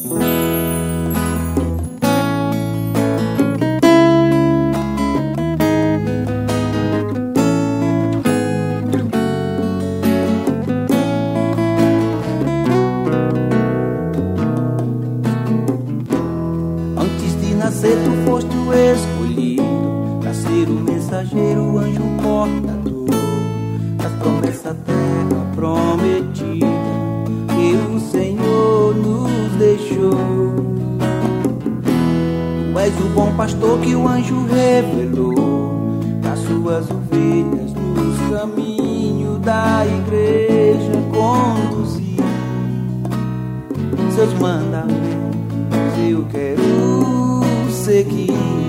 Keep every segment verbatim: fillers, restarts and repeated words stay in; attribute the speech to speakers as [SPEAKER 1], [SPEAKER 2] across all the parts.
[SPEAKER 1] Nascer tu foste o escolhido pra ser o mensageiro, o anjo portador das promessas terra prometida que o Senhor nos deixou. Tu és o bom pastor que o anjo revelou para suas ovelhas nos caminhos da igreja conduzir. Seus mandamentos eu quero seguir.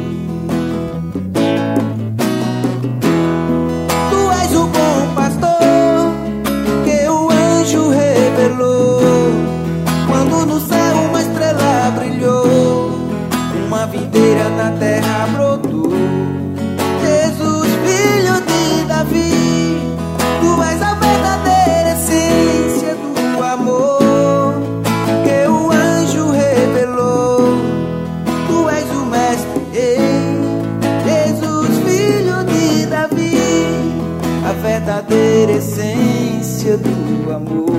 [SPEAKER 1] Tu és o bom pastor que o anjo revelou quando no céu uma estrela brilhou, uma videira na terra brotou. Jesus, filho de Davi, tu és a verdadeira essência do amor que o anjo revelou. Tu és o mestre, ei, Jesus, filho de Davi, a verdadeira essência do amor.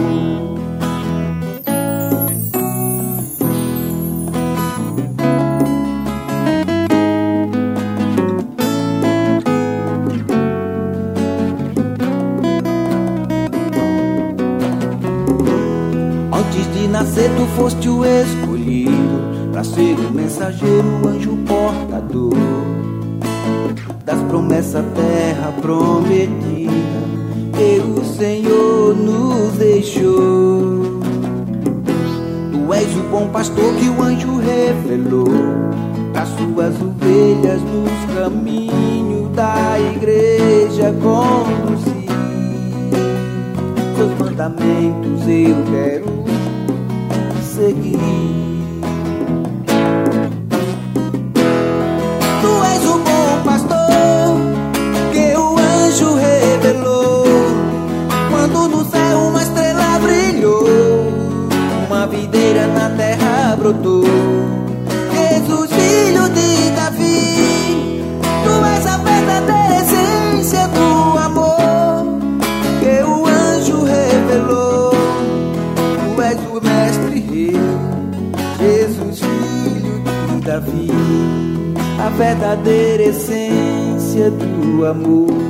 [SPEAKER 1] Antes de nascer tu foste o escolhido pra ser o mensageiro, o anjo portador das promessas terra prometida que o Senhor nos deixou. Tu és o bom pastor que o anjo revelou para suas ovelhas nos caminhos da igreja conduzir. Seus mandamentos eu quero seguir. Tu és o bom pastor que o anjo revelou quando no céu uma estrela brilhou, uma videira na terra brotou. Jesus, filho de Davi, tu és a verdadeira essência do amor que o anjo revelou. Tu és o mestre rei, Jesus, filho de Davi, a verdadeira essência do amor.